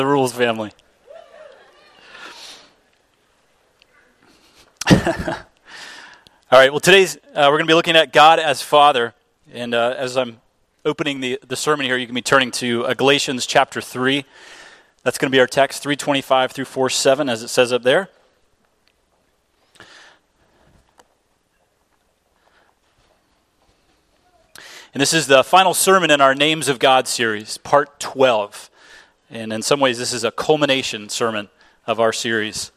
The Rules family. All right, well, today's we're going to be looking at God as Father. And as I'm opening the sermon here, you can be turning to Galatians chapter 3. That's going to be our text, 3:25 through 4:7, as it says up there. And this is the final sermon in our Names of God series, part 12. And in some ways, this is a culmination sermon of our series.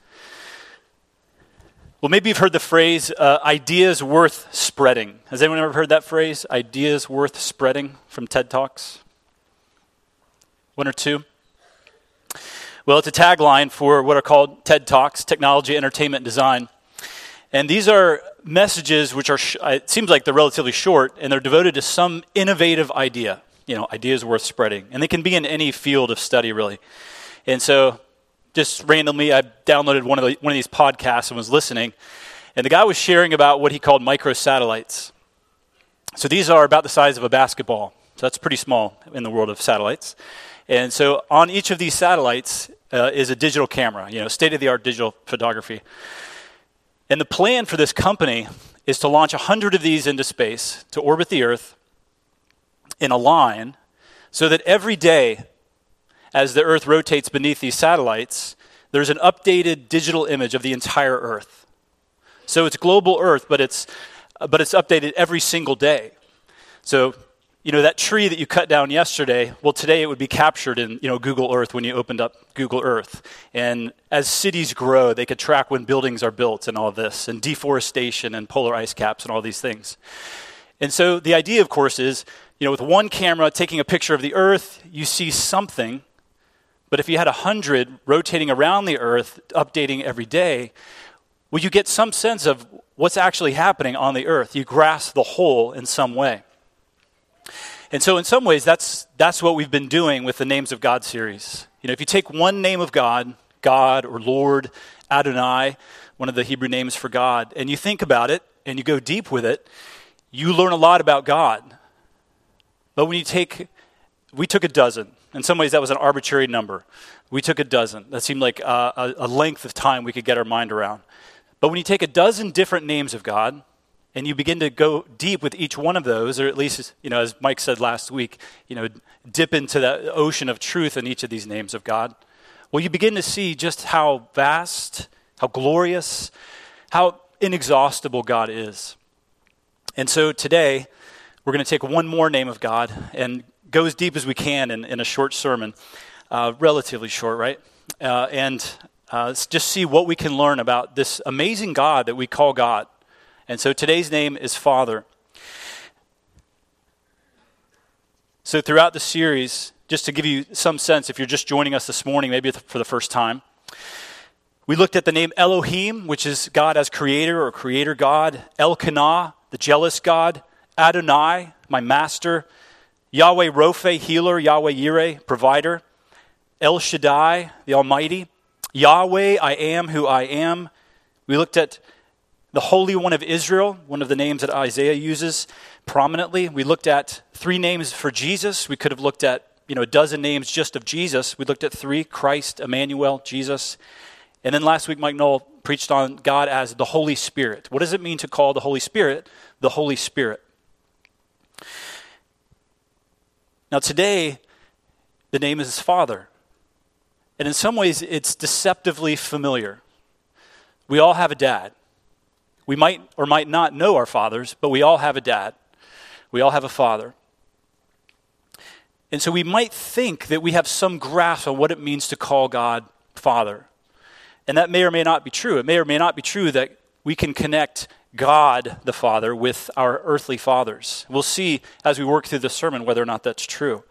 Well, maybe you've heard the phrase, ideas worth spreading. Has anyone ever heard that phrase, ideas worth spreading, from TED Talks? One or two? Well, it's a tagline for what are called TED Talks, Technology, Entertainment, and Design. And these are messages which are, it seems like they're relatively short, and they're devoted to some innovative idea. You know, ideas worth spreading. And they can be in any field of study, really. And so, just randomly, I downloaded one of these podcasts and was listening. And the guy was sharing about what he called microsatellites. So these are about the size of a basketball. So that's pretty small in the world of satellites. And so on each of these satellites is a digital camera, state-of-the-art digital photography. And the plan for this company is to launch 100 of these into space to orbit the Earth in a line so that every day as the Earth rotates beneath these satellites, there's an updated digital image of the entire Earth. So it's global Earth, but it's updated every single day. So, that tree that you cut down yesterday, well, today it would be captured in, Google Earth when you opened up Google Earth. And as cities grow, they could track when buildings are built and all this, and deforestation and polar ice caps and all these things. And so the idea, of course, is, with one camera taking a picture of the Earth, you see something. But if you had 100 rotating around the Earth, updating every day, well, you get some sense of what's actually happening on the Earth. You grasp the whole in some way. And so in some ways, that's what we've been doing with the Names of God series. If you take one name of God, God or Lord, Adonai, one of the Hebrew names for God, and you think about it and you go deep with it, you learn a lot about God. But we took a dozen. In some ways, that was an arbitrary number. We took a dozen. That seemed like a length of time we could get our mind around. But when you take a dozen different names of God, and you begin to go deep with each one of those, or at least, as Mike said last week, dip into the ocean of truth in each of these names of God, well, you begin to see just how vast, how glorious, how inexhaustible God is. And so today, we're going to take one more name of God and go as deep as we can in a short sermon, relatively short, right? And just see what we can learn about this amazing God that we call God. And so today's name is Father. So throughout the series, just to give you some sense, if you're just joining us this morning, maybe for the first time, we looked at the name Elohim, which is God as creator or creator God, Elkanah, the jealous God, Adonai, my master, Yahweh Rophe, healer, Yahweh Yireh, provider, El Shaddai, the Almighty, Yahweh, I am who I am. We looked at the Holy One of Israel, one of the names that Isaiah uses prominently. We looked at 3 names for Jesus. We could have looked at, a dozen names just of Jesus. We looked at 3, Christ, Emmanuel, Jesus. And then last week, Mike Knoll preached on God as the Holy Spirit. What does it mean to call the Holy Spirit the Holy Spirit? Now today, the name is Father. And in some ways, it's deceptively familiar. We all have a dad. We might or might not know our fathers, but we all have a dad. We all have a father. And so we might think that we have some grasp on what it means to call God Father. And that may or may not be true. It may or may not be true that we can connect God the Father with our earthly fathers. We'll see as we work through the sermon whether or not that's true.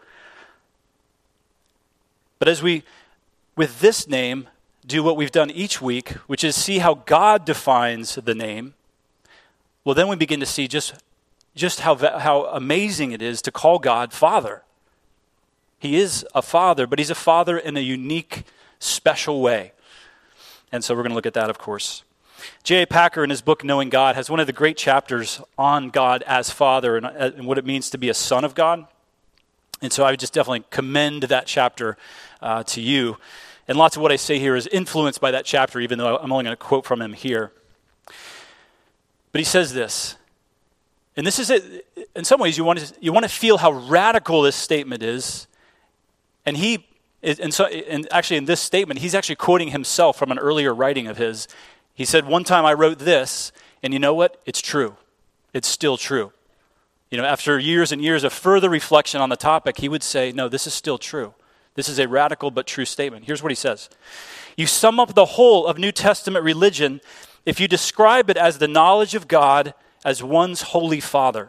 But as we, with this name, do what we've done each week, which is see how God defines the name, well, then we begin to see just how amazing it is to call God Father. He is a father, but he's a father in a unique, special way. And so we're going to look at that, of course. J.I. Packer, in his book, Knowing God, has one of the great chapters on God as Father and what it means to be a son of God. And so I would just definitely commend that chapter to you. And lots of what I say here is influenced by that chapter, even though I'm only going to quote from him here. But he says this, and this is it. In some ways, you want to feel how radical this statement is. And actually in this statement, he's actually quoting himself from an earlier writing of his. He said, one time I wrote this, and you know what? It's true. It's still true. After years and years of further reflection on the topic, he would say, no, this is still true. This is a radical but true statement. Here's what he says. You sum up the whole of New Testament religion if you describe it as the knowledge of God as one's holy Father.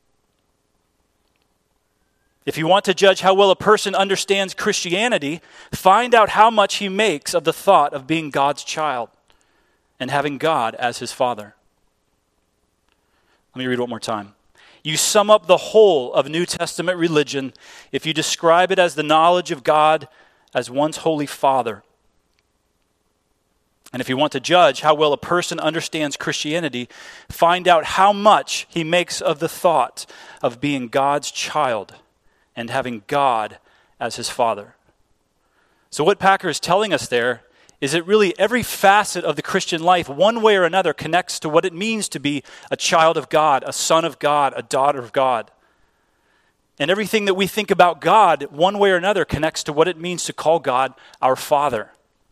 If you want to judge how well a person understands Christianity, find out how much he makes of the thought of being God's child and having God as his Father. Let me read it one more time. You sum up the whole of New Testament religion if you describe it as the knowledge of God as one's holy Father. And if you want to judge how well a person understands Christianity, find out how much he makes of the thought of being God's child and having God as his Father. So what Packer is telling us there is that really every facet of the Christian life, one way or another, connects to what it means to be a child of God, a son of God, a daughter of God. And everything that we think about God, one way or another, connects to what it means to call God our Father.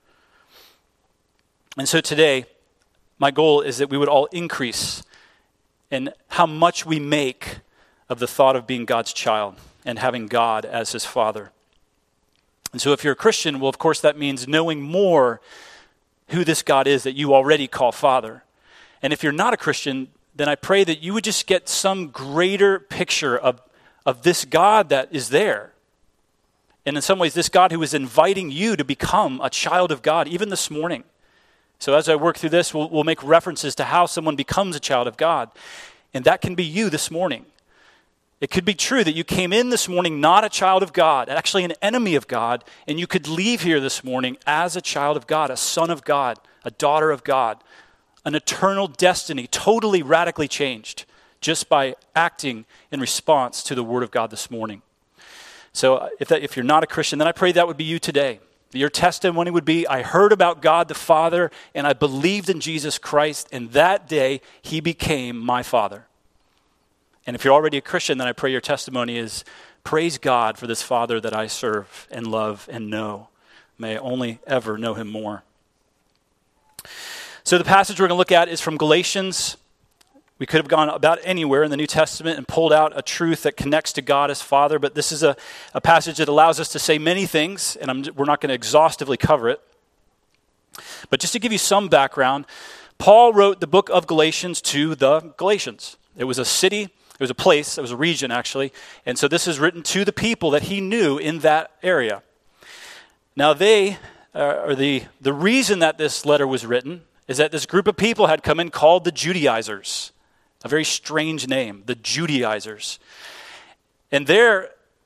And so today, my goal is that we would all increase in how much we make of the thought of being God's child and having God as his Father. And so if you're a Christian, well, of course, that means knowing more who this God is that you already call Father. And if you're not a Christian, then I pray that you would just get some greater picture of this God that is there. And in some ways, this God who is inviting you to become a child of God, even this morning. So as I work through this, we'll make references to how someone becomes a child of God. And that can be you this morning. It could be true that you came in this morning not a child of God, actually an enemy of God, and you could leave here this morning as a child of God, a son of God, a daughter of God, an eternal destiny, totally radically changed just by acting in response to the Word of God this morning. So if you're not a Christian, then I pray that would be you today. Your testimony would be, I heard about God the Father, and I believed in Jesus Christ, and that day he became my Father. And if you're already a Christian, then I pray your testimony is, praise God for this Father that I serve and love and know. May I only ever know him more. So the passage we're going to look at is from Galatians. We could have gone about anywhere in the New Testament and pulled out a truth that connects to God as Father, but this is a passage that allows us to say many things, and we're not going to exhaustively cover it. But just to give you some background, Paul wrote the book of Galatians to the Galatians. It was a city. It was a place, it was a region actually, and so this is written to the people that he knew in that area. Now the reason that this letter was written is that this group of people had come in called the Judaizers, a very strange name, the Judaizers. And their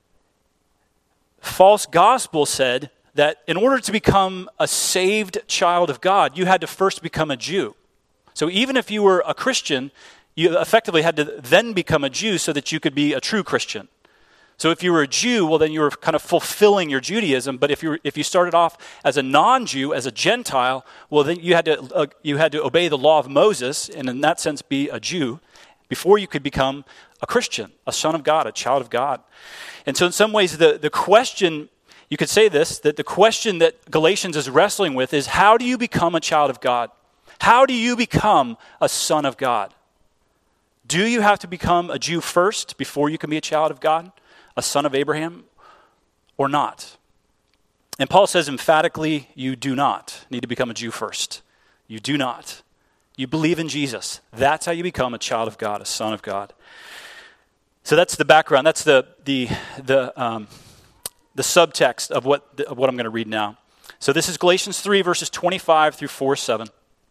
false gospel said that in order to become a saved child of God, you had to first become a Jew. So even if you were a Christian, you effectively had to then become a Jew so that you could be a true Christian. So if you were a Jew, well, then you were kind of fulfilling your Judaism. But if you started off as a non-Jew, as a Gentile, well, then you had to obey the law of Moses, and in that sense be a Jew, before you could become a Christian, a son of God, a child of God. And so in some ways, the question, you could say this, that the question that Galatians is wrestling with is, how do you become a child of God? How do you become a son of God? Do you have to become a Jew first before you can be a child of God, a son of Abraham, or not? And Paul says emphatically, you do not need to become a Jew first. You do not. You believe in Jesus. That's how you become a child of God, a son of God. So that's the background. That's the subtext of what I'm going to read now. So this is Galatians 3, verses 25 through 4:7.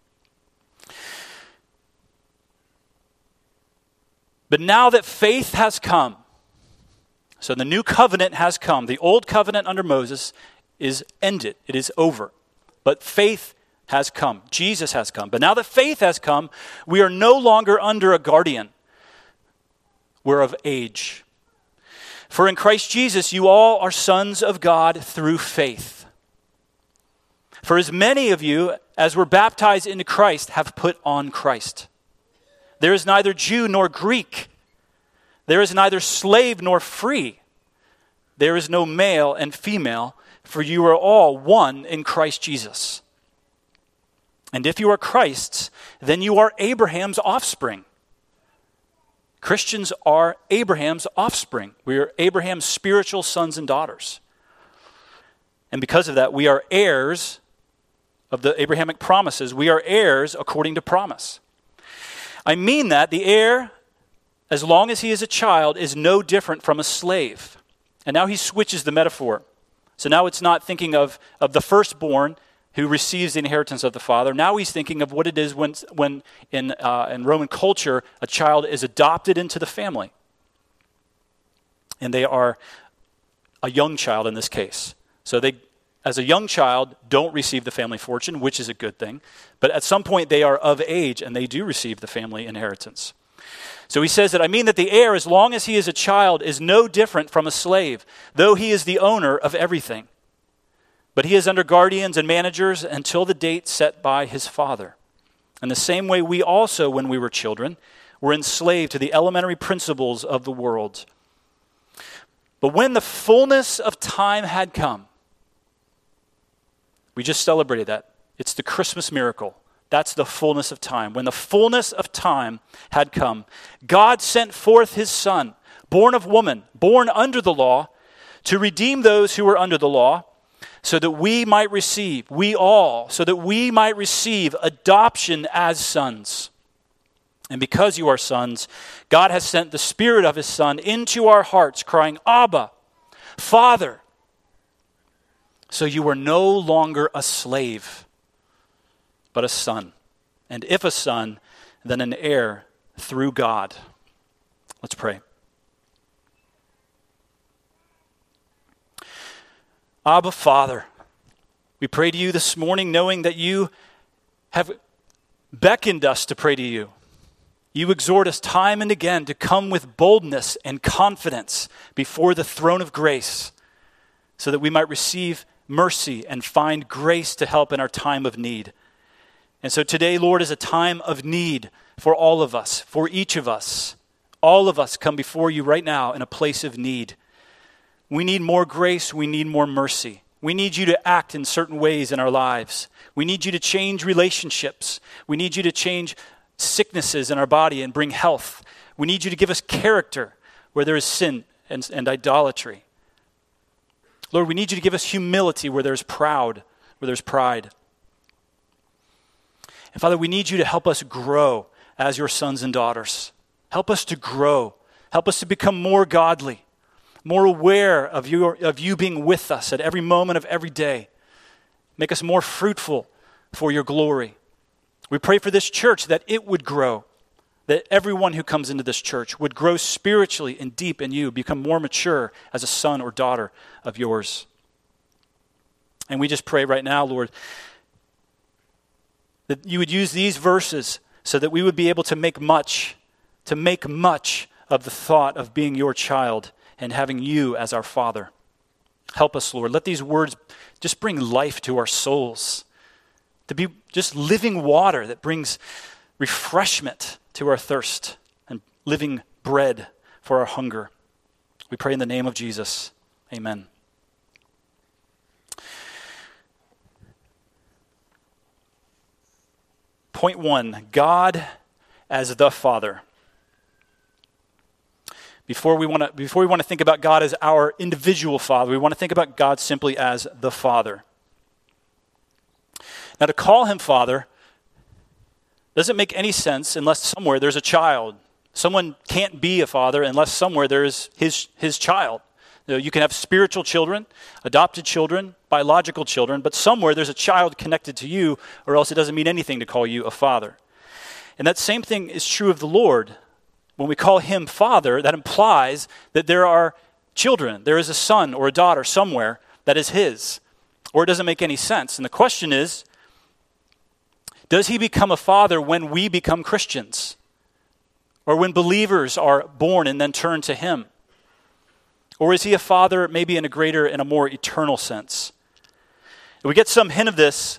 But now that faith has come, so the new covenant has come. The old covenant under Moses is ended. It is over. But faith has come. Jesus has come. But now that faith has come, we are no longer under a guardian. We're of age. For in Christ Jesus you all are sons of God through faith. For as many of you as were baptized into Christ have put on Christ. There is neither Jew nor Greek. There is neither slave nor free. There is no male and female, for you are all one in Christ Jesus. And if you are Christ's, then you are Abraham's offspring. Christians are Abraham's offspring. We are Abraham's spiritual sons and daughters. And because of that, we are heirs of the Abrahamic promises. We are heirs according to promise. I mean that the heir, as long as he is a child, is no different from a slave. And now he switches the metaphor. So now it's not thinking of the firstborn who receives the inheritance of the father. Now he's thinking of what it is when in Roman culture, a child is adopted into the family. And they are a young child in this case. So they, as a young child, don't receive the family fortune, which is a good thing. But at some point they are of age and they do receive the family inheritance. So he says that, I mean that the heir, as long as he is a child, is no different from a slave, though he is the owner of everything. But he is under guardians and managers until the date set by his father. In the same way, we also, when we were children, were enslaved to the elementary principles of the world. But when the fullness of time had come, we just celebrated that. It's the Christmas miracle. That's the fullness of time. When the fullness of time had come, God sent forth his Son, born of woman, born under the law, to redeem those who were under the law, so that we might receive adoption as sons. And because you are sons, God has sent the Spirit of his Son into our hearts, crying, Abba, Father. So you are no longer a slave, but a son. And if a son, then an heir through God. Let's pray. Abba, Father, we pray to you this morning knowing that you have beckoned us to pray to you. You exhort us time and again to come with boldness and confidence before the throne of grace so that we might receive mercy and find grace to help in our time of need. And so today, Lord, is a time of need for all of us, for each of us. All of us come before you right now in a place of need. We need more grace. We need more mercy. We need you to act in certain ways in our lives. We need you to change relationships. We need you to change sicknesses in our body and bring health. We need you to give us character where there is sin and idolatry. Lord, we need you to give us humility where there's pride. And Father, we need you to help us grow as your sons and daughters. Help us to grow. Help us to become more godly, more aware of you being with us at every moment of every day. Make us more fruitful for your glory. We pray for this church that it would grow, that everyone who comes into this church would grow spiritually and deep in you, become more mature as a son or daughter of yours. And we just pray right now, Lord, that you would use these verses so that we would be able to make much of the thought of being your child and having you as our Father. Help us, Lord. Let these words just bring life to our souls, to be just living water that brings refreshment to our thirst and living bread for our hunger. We pray in the name of Jesus. Amen. Point 1, God as the Father. Before we want to think about God as our individual Father, we want to think about God simply as the Father. Now, to call him Father doesn't make any sense unless somewhere there's a child. Someone can't be a father unless somewhere there is his child. You can have spiritual children, adopted children, biological children, but somewhere there's a child connected to you, or else it doesn't mean anything to call you a father. And that same thing is true of the Lord. When we call him Father, that implies that there are children. There is a son or a daughter somewhere that is his, or it doesn't make any sense. And the question is, does he become a father when we become Christians? Or when believers are born and then turn to him? Or is he a father maybe in a greater and a more eternal sense? And we get some hint of this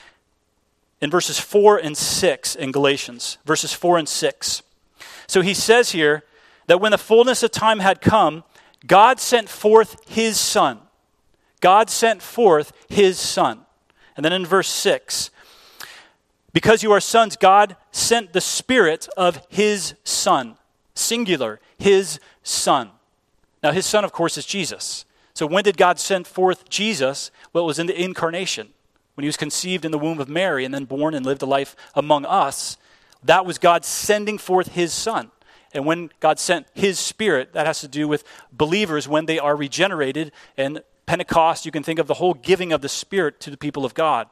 in verses 4 and 6 in Galatians, verses 4 and 6. So he says here that when the fullness of time had come, God sent forth his Son. God sent forth his Son. And then in verse 6, because you are sons, God sent the Spirit of his Son, singular, his Son. Now his Son, of course, is Jesus. So when did God send forth Jesus? Well, it was in the incarnation, when he was conceived in the womb of Mary and then born and lived a life among us. That was God sending forth his Son. And when God sent his Spirit, that has to do with believers when they are regenerated. And Pentecost, you can think of the whole giving of the Spirit to the people of God.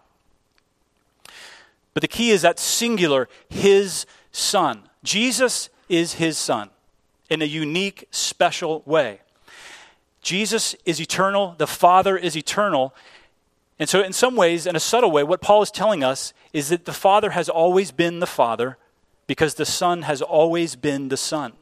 But the key is that singular, his Son. Jesus is his Son in a unique, special way. Jesus is eternal. The Father is eternal. And so in some ways, in a subtle way, what Paul is telling us is that the Father has always been the Father because the Son has always been the Son.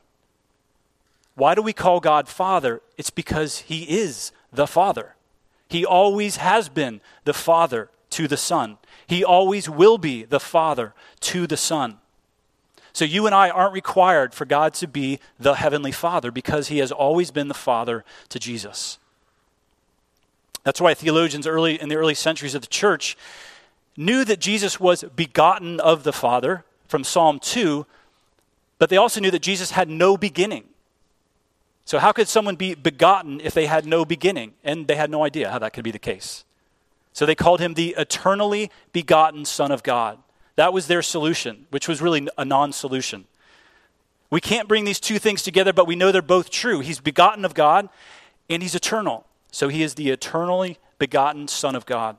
Why do we call God Father? It's because he is the Father. He always has been the Father to the Son. He always will be the Father to the Son. So you and I aren't required for God to be the Heavenly Father because he has always been the Father to Jesus. That's why theologians in the early centuries of the church knew that Jesus was begotten of the Father from Psalm 2, but they also knew that Jesus had no beginning. So how could someone be begotten if they had no beginning? And they had no idea how that could be the case. So they called him the eternally begotten Son of God. That was their solution, which was really a non-solution. We can't bring these two things together, but we know they're both true. He's begotten of God, and he's eternal. So he is the eternally begotten Son of God.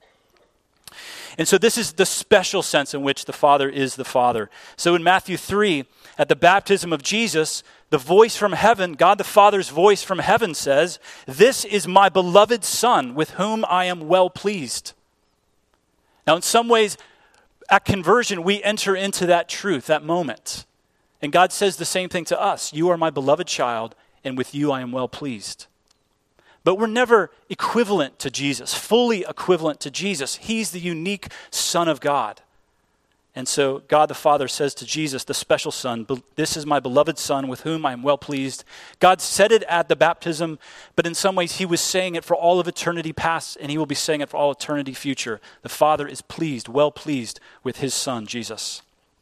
And so this is the special sense in which the Father is the Father. So in Matthew 3, at the baptism of Jesus, the voice from heaven, God the Father's voice from heaven says, "This is my beloved Son, with whom I am well pleased." Now in some ways, at conversion, we enter into that truth, that moment. And God says the same thing to us. You are my beloved child, and with you I am well pleased. But we're never equivalent to Jesus, fully equivalent to Jesus. He's the unique Son of God. And so God the Father says to Jesus, the special Son, "This is my beloved Son with whom I am well pleased." God said it at the baptism, but in some ways he was saying it for all of eternity past, and he will be saying it for all eternity future. The Father is pleased, well pleased with his Son, Jesus.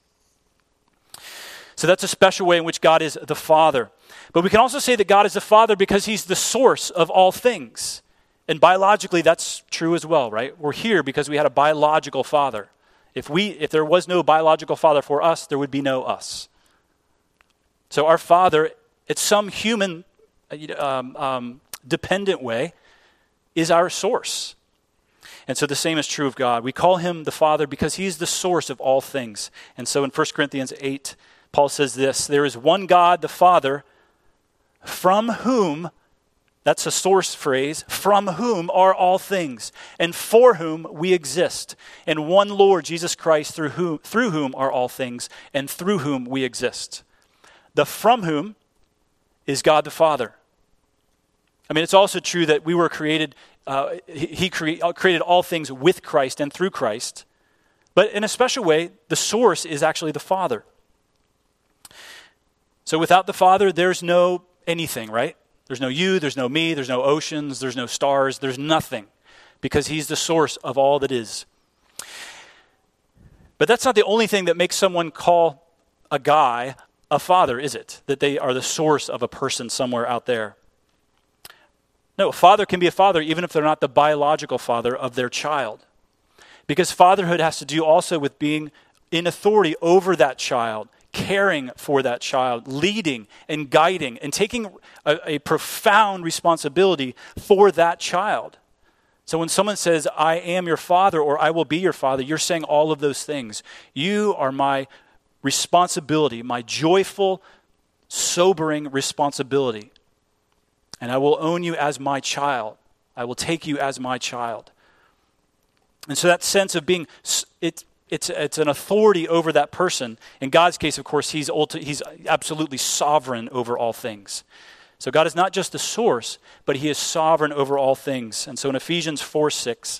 So that's a special way in which God is the Father. But we can also say that God is the Father because he's the source of all things. And biologically, that's true as well, right? We're here because we had a biological father. If there was no biological father for us, there would be no us. So our Father, it's some human dependent way, is our source. And so the same is true of God. We call him the Father because he's the source of all things. And so in 1 Corinthians 8, Paul says this, "There is one God, the Father, from whom," that's a source phrase, "from whom are all things, and for whom we exist, and one Lord, Jesus Christ, through whom are all things, and through whom we exist." The "from whom" is God the Father. I mean, it's also true that we were created, he created all things with Christ and through Christ, but in a special way, the source is actually the Father. So without the Father, there's no anything, right? There's no you, there's no me, there's no oceans, there's no stars, there's nothing, because he's the source of all that is. But that's not the only thing that makes someone call a guy a father, is it? That they are the source of a person somewhere out there. No, a father can be a father even if they're not the biological father of their child. Because fatherhood has to do also with being in authority over that child, caring for that child, leading and guiding, and taking a profound responsibility for that child. So when someone says, "I am your father," or "I will be your father," you're saying all of those things. You are my responsibility, my joyful, sobering responsibility. And I will own you as my child. I will take you as my child. And so that sense of being, it's an authority over that person. In God's case, of course, he's absolutely sovereign over all things. So God is not just the source, but he is sovereign over all things. And so in Ephesians 4:6,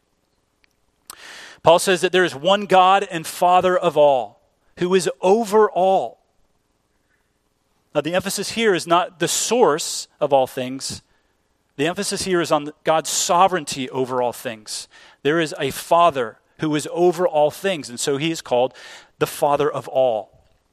Paul says that there is one God and Father of all, who is over all. Now the emphasis here is not the source of all things. The emphasis here is on God's sovereignty over all things. There is a Father who is over all things, and so he is called the Father of all.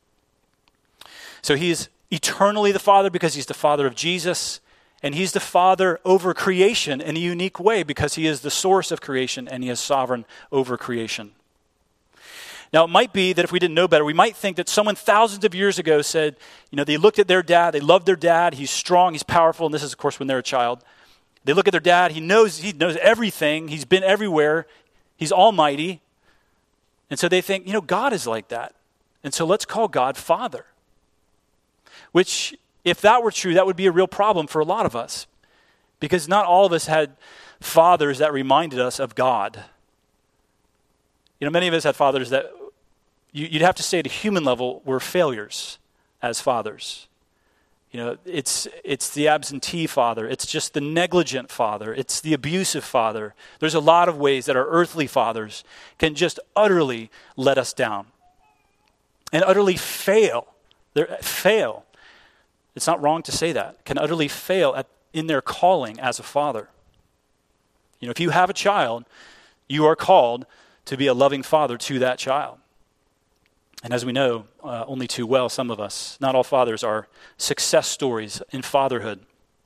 So he is eternally the Father because he's the Father of Jesus, and he's the Father over creation in a unique way because he is the source of creation and he is sovereign over creation. Now, it might be that if we didn't know better, we might think that someone thousands of years ago said, they looked at their dad, they loved their dad, he's strong, he's powerful, and this is, of course, when they're a child. They look at their dad, he knows everything, he's been everywhere, he's almighty. And so they think, God is like that. And so let's call God Father. Which, if that were true, that would be a real problem for a lot of us. Because not all of us had fathers that reminded us of God. Many of us had fathers that you'd have to say at a human level were failures as fathers. It's the absentee father. It's just the negligent father. It's the abusive father. There's a lot of ways that our earthly fathers can just utterly let us down and utterly fail. Fail. It's not wrong to say that. Can utterly fail in their calling as a father. If you have a child, you are called to be a loving father to that child. And as we know, only too well, some of us, not all fathers are success stories in fatherhood.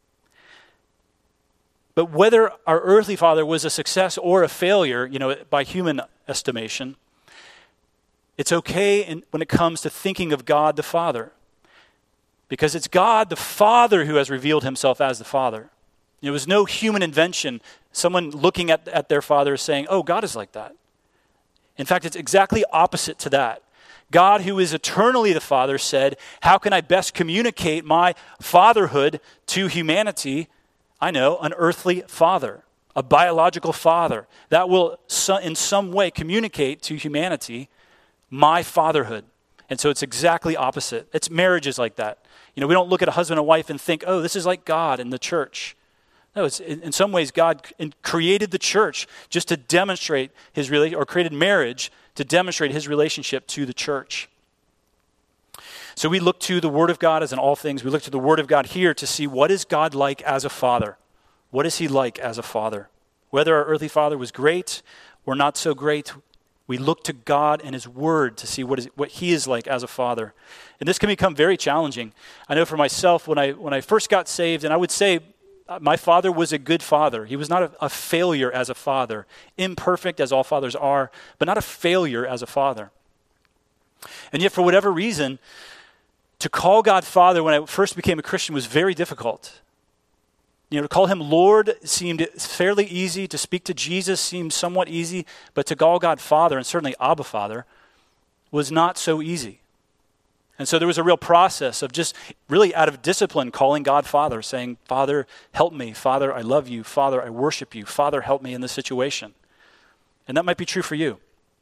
But whether our earthly father was a success or a failure, by human estimation, it's okay when it comes to thinking of God the Father. Because it's God the Father who has revealed himself as the Father. It was no human invention, someone looking at their father saying, oh, God is like that. In fact, it's exactly opposite to that. God, who is eternally the Father, said, how can I best communicate my fatherhood to humanity? I know, an earthly father, a biological father, that will in some way communicate to humanity my fatherhood. And so it's exactly opposite. It's marriages like that. We don't look at a husband and wife and think, oh, this is like God in the church. No, it's in some ways God created the church just to demonstrate his or created marriage to demonstrate his relationship to the church. So we look to the Word of God as in all things. We look to the Word of God here to see what is God like as a father. What is he like as a father? Whether our earthly father was great or not so great, we look to God and his Word to see what he is like as a father. And this can become very challenging. I know for myself, when I first got saved, and I would say my father was a good father. He was not a failure as a father. Imperfect as all fathers are, but not a failure as a father. And yet for whatever reason, to call God Father when I first became a Christian was very difficult. To call him Lord seemed fairly easy. To speak to Jesus seemed somewhat easy. But to call God Father, and certainly Abba Father, was not so easy. And so there was a real process of just really out of discipline calling God Father, saying, Father, help me. Father, I love you. Father, I worship you. Father, help me in this situation. And that might be true for you.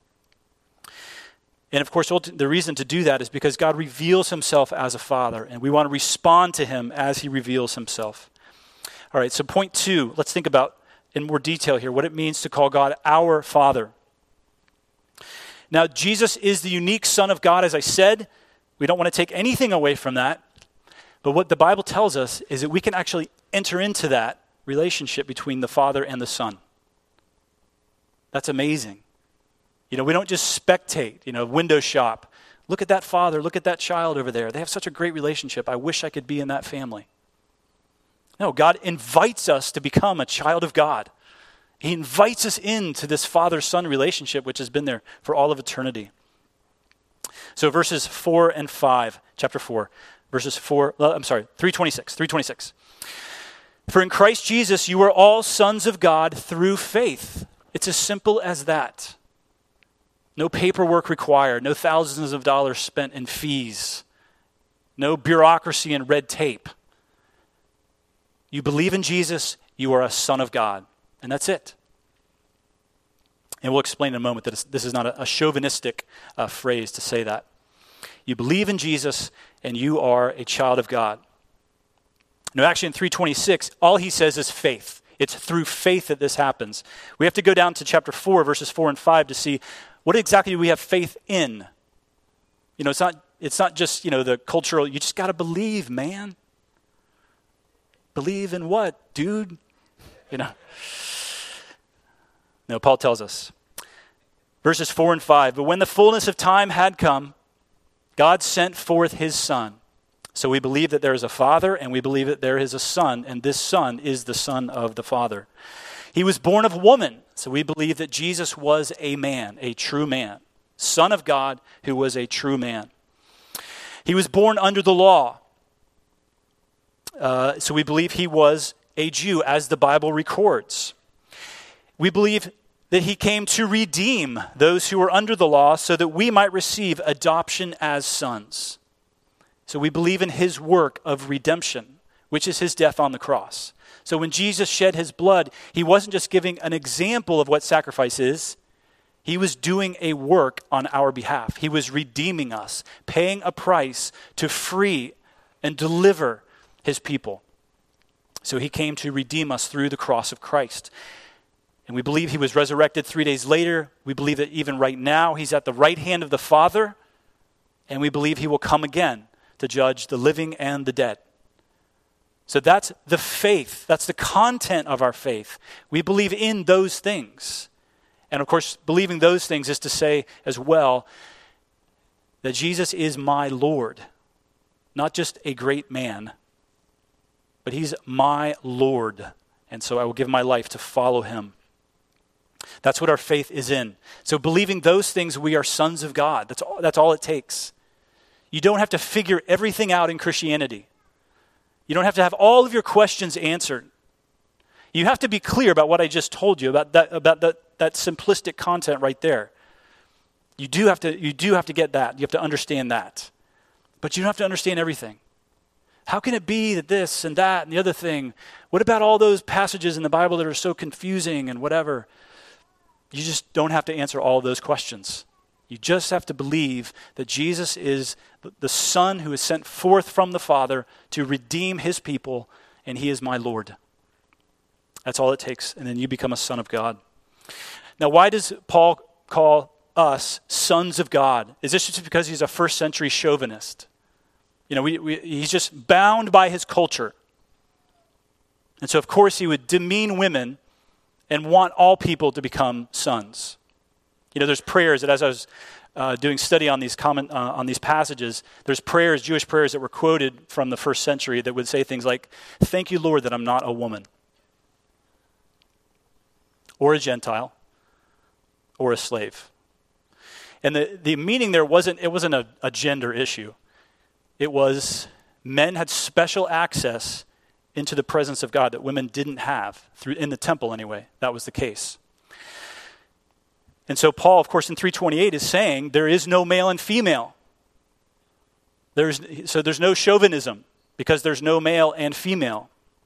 And of course, the reason to do that is because God reveals himself as a father, and we want to respond to him as he reveals himself. All right, so point 2, let's think about in more detail here what it means to call God our Father. Now, Jesus is the unique Son of God, as I said. We don't want to take anything away from that. But what the Bible tells us is that we can actually enter into that relationship between the Father and the Son. That's amazing. We don't just spectate, window shop. Look at that father, look at that child over there. They have such a great relationship. I wish I could be in that family. No, God invites us to become a child of God. He invites us into this father-son relationship, which has been there for all of eternity. So verses 4 and 5, chapter 4, verses 326. For in Christ Jesus you are all sons of God through faith. It's as simple as that. No paperwork required, no thousands of dollars spent in fees, no bureaucracy and red tape. You believe in Jesus, you are a son of God, and that's it. And we'll explain in a moment that this is not a chauvinistic phrase to say that. You believe in Jesus, and you are a child of God. No, actually in 3:26, all he says is faith. It's through faith that this happens. We have to go down to chapter 4, verses 4 and 5 to see what exactly do we have faith in. It's not just, the cultural, you just got to believe, man. Believe in what, dude? No, Paul tells us. Verses 4 and 5, but when the fullness of time had come, God sent forth his Son. So we believe that there is a Father, and we believe that there is a Son, and this Son is the Son of the Father. He was born of woman, so we believe that Jesus was a man, a true man, Son of God who was a true man. He was born under the law, so we believe he was a Jew, as the Bible records. We believe that he came to redeem those who were under the law so that we might receive adoption as sons. So we believe in his work of redemption, which is his death on the cross. So when Jesus shed his blood, he wasn't just giving an example of what sacrifice is. He was doing a work on our behalf. He was redeeming us, paying a price to free and deliver his people. So he came to redeem us through the cross of Christ. And we believe he was resurrected 3 days later. We believe that even right now he's at the right hand of the Father. And we believe he will come again to judge the living and the dead. So that's the faith. That's the content of our faith. We believe in those things. And of course, believing those things is to say as well that Jesus is my Lord. Not just a great man, but he's my Lord. And so I will give my life to follow him. That's what our faith is in. So believing those things, we are sons of God. That's all it takes. You don't have to figure everything out in Christianity. You don't have to have all of your questions answered. You have to be clear about what I just told you, about that simplistic content right there. You do have to get that. You have to understand that. But you don't have to understand everything. How can it be that this and that and the other thing? What about all those passages in the Bible that are so confusing and whatever? You just don't have to answer all of those questions. You just have to believe that Jesus is the Son who is sent forth from the Father to redeem his people, and he is my Lord. That's all it takes, and then you become a son of God. Now, why does Paul call us sons of God? Is this just because he's a first century chauvinist? He's just bound by his culture. And so, of course, he would demean women and want all people to become sons. There's prayers that as I was doing study on these passages, there's prayers, Jewish prayers that were quoted from the first century that would say things like, "Thank you, Lord, that I'm not a woman, or a Gentile, or a slave." And the meaning there wasn't a gender issue. It was men had special access into the presence of God that women didn't have, in the temple anyway. That was the case. And so Paul, of course, in 3:28 is saying there is no male and female. There's no chauvinism because there's no male and female.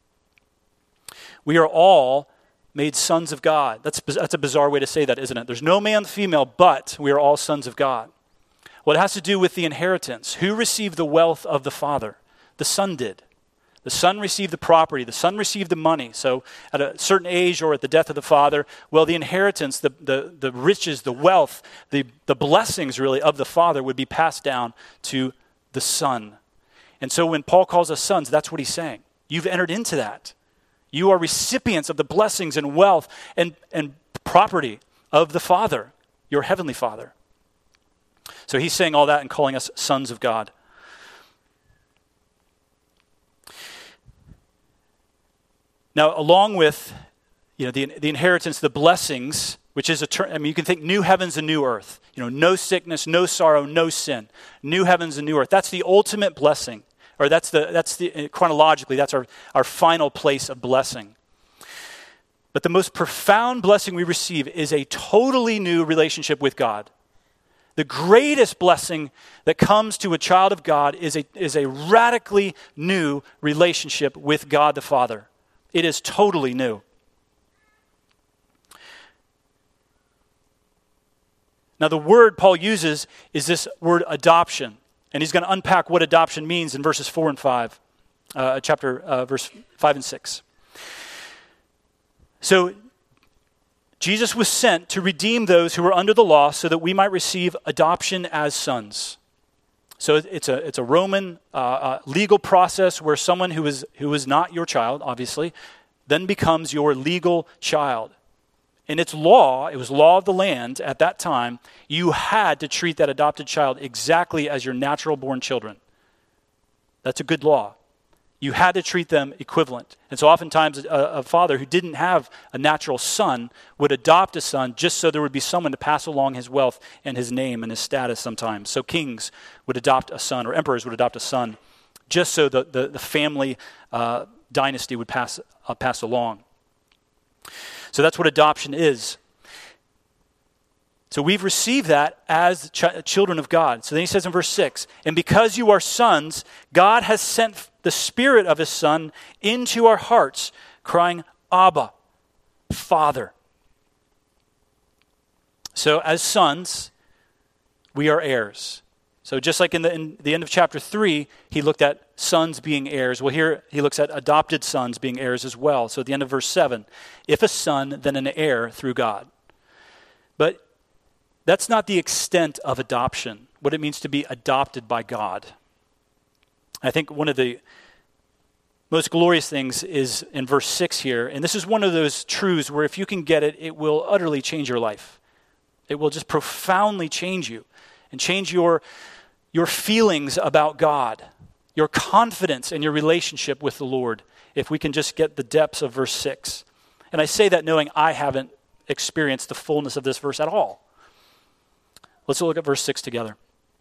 We are all made sons of God. That's a bizarre way to say that, isn't it? There's no male and female, but we are all sons of God. Well, it has to do with the inheritance. Who received the wealth of the Father? The Son did. The Son received the property. The Son received the money. So at a certain age or at the death of the Father, well, the inheritance, the riches, the wealth, the blessings really of the Father would be passed down to the Son. And so when Paul calls us sons, that's what he's saying. You've entered into that. You are recipients of the blessings and wealth and property of the Father, your heavenly Father. So he's saying all that and calling us sons of God. Now, along with the inheritance, the blessings, which is you can think new heavens and new earth. No sickness, no sorrow, no sin. New heavens and new earth. That's the ultimate blessing, or that's the chronologically that's our final place of blessing. But the most profound blessing we receive is a totally new relationship with God. The greatest blessing that comes to a child of God is a radically new relationship with God the Father. It is totally new. Now, the word Paul uses is this word adoption. And he's going to unpack what adoption means in verses 4 and 5. verse 5 and 6. So Jesus was sent to redeem those who were under the law so that we might receive adoption as sons. So it's a Roman legal process where someone who is not your child, obviously, then becomes your legal child. And it was law of the land at that time. You had to treat that adopted child exactly as your natural born children. That's a good law. You had to treat them equivalent. And so oftentimes a father who didn't have a natural son would adopt a son just so there would be someone to pass along his wealth and his name and his status sometimes. So kings would adopt a son, or emperors would adopt a son, just so the family dynasty would pass along. So that's what adoption is. So we've received that as children of God. So then he says in verse 6, and because you are sons, God has sent the Spirit of his Son into our hearts, crying, Abba, Father. So as sons, we are heirs. So just like in the end of chapter 3, he looked at sons being heirs. Well, here he looks at adopted sons being heirs as well. So at the end of verse 7, if a son, then an heir through God. But that's not the extent of adoption, what it means to be adopted by God. I think one of the most glorious things is in verse 6 here, and this is one of those truths where if you can get it, it will utterly change your life. It will just profoundly change you and change your feelings about God, your confidence in your relationship with the Lord, if we can just get the depths of verse 6. And I say that knowing I haven't experienced the fullness of this verse at all. Let's look at verse 6 together.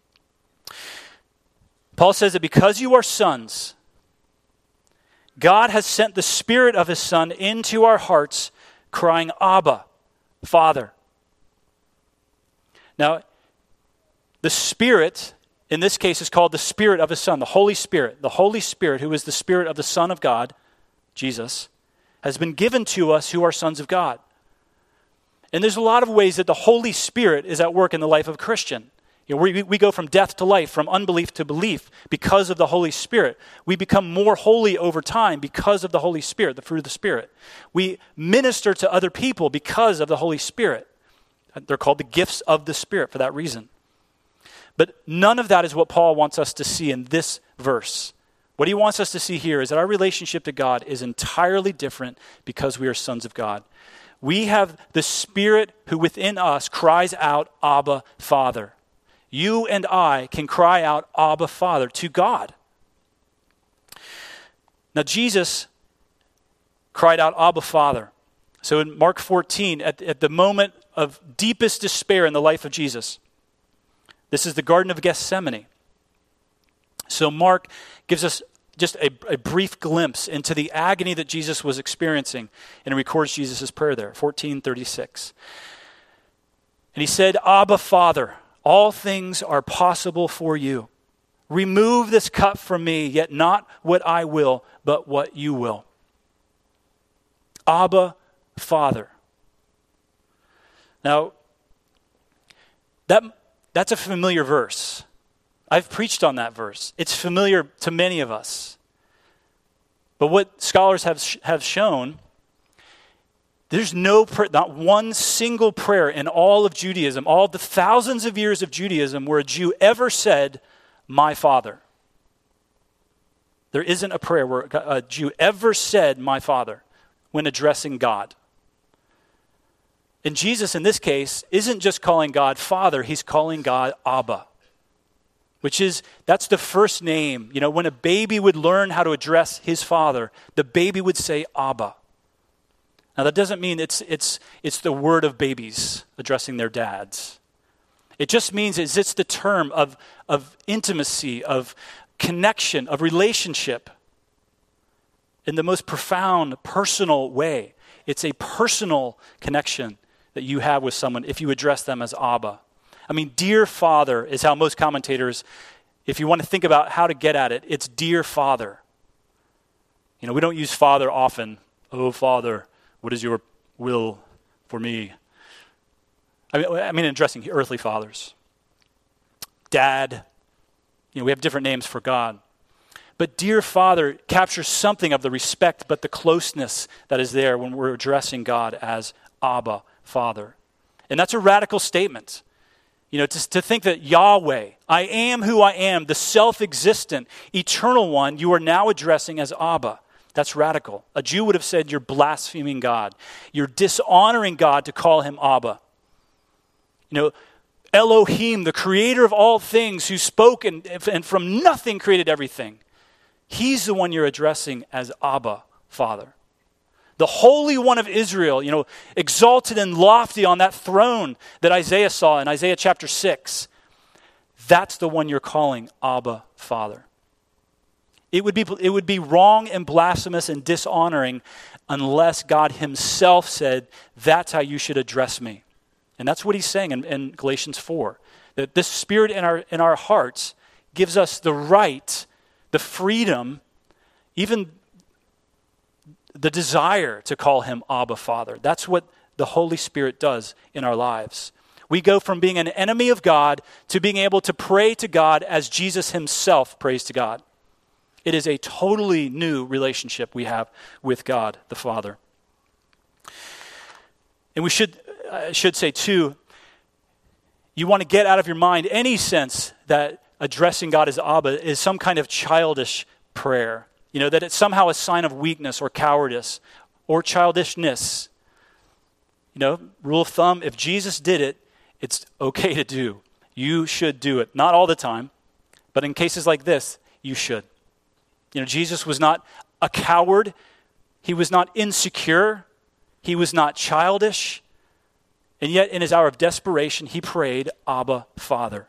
Paul says that because you are sons, God has sent the Spirit of his Son into our hearts, crying, Abba, Father. Now, the Spirit, in this case, is called the Spirit of his Son, the Holy Spirit. The Holy Spirit, who is the Spirit of the Son of God, Jesus, has been given to us who are sons of God. And there's a lot of ways that the Holy Spirit is at work in the life of a Christian. You know, we go from death to life, from unbelief to belief because of the Holy Spirit. We become more holy over time because of the Holy Spirit, the fruit of the Spirit. We minister to other people because of the Holy Spirit. They're called the gifts of the Spirit for that reason. But none of that is what Paul wants us to see in this verse. What he wants us to see here is that our relationship to God is entirely different because we are sons of God. We have the Spirit who within us cries out, Abba, Father. You and I can cry out, Abba, Father, to God. Now, Jesus cried out, Abba, Father. So in Mark 14, at the moment of deepest despair in the life of Jesus, this is the Garden of Gethsemane. So Mark gives us just a brief glimpse into the agony that Jesus was experiencing, and it records Jesus' prayer there, 14:36. And he said, Abba, Father, all things are possible for you. Remove this cup from me, yet not what I will, but what you will. Abba, Father. Now, that's a familiar verse. I've preached on that verse. It's familiar to many of us. But what scholars have shown, there's not one single prayer in all of Judaism, all the thousands of years of Judaism, where a Jew ever said, my Father. There isn't a prayer where a Jew ever said, my Father, when addressing God. And Jesus, in this case, isn't just calling God Father, he's calling God Abba. That's the first name. You know, when a baby would learn how to address his father, the baby would say Abba. Now that doesn't mean it's the word of babies addressing their dads. It just means it's the term of intimacy, of connection, of relationship in the most profound, personal way. It's a personal connection that you have with someone if you address them as Abba. I mean, dear Father is how most commentators, if you want to think about how to get at it, it's dear Father. You know, we don't use Father often. Oh, Father, what is your will for me? I mean, addressing earthly fathers. Dad. You know, we have different names for God. But dear Father captures something of the respect, but the closeness that is there when we're addressing God as Abba, Father. And that's a radical statement. To think that Yahweh, I am who I am, the self-existent, eternal one, you are now addressing as Abba. That's radical. A Jew would have said, you're blaspheming God. You're dishonoring God to call him Abba. Elohim, the creator of all things, who spoke and from nothing created everything. He's the one you're addressing as Abba, Father. The Holy One of Israel, exalted and lofty on that throne that Isaiah saw in Isaiah chapter 6. That's the one you're calling Abba, Father. It would be wrong and blasphemous and dishonoring unless God himself said, that's how you should address me. And that's what he's saying in Galatians 4. That this Spirit in our hearts gives us the right, the freedom, even the desire to call him Abba, Father. That's what the Holy Spirit does in our lives. We go from being an enemy of God to being able to pray to God as Jesus himself prays to God. It is a totally new relationship we have with God the Father. And we should say too, you want to get out of your mind any sense that addressing God as Abba is some kind of childish prayer. That it's somehow a sign of weakness or cowardice or childishness. Rule of thumb, if Jesus did it, it's okay to do. You should do it. Not all the time, but in cases like this, you should. Jesus was not a coward. He was not insecure. He was not childish. And yet, in his hour of desperation, he prayed, Abba, Father.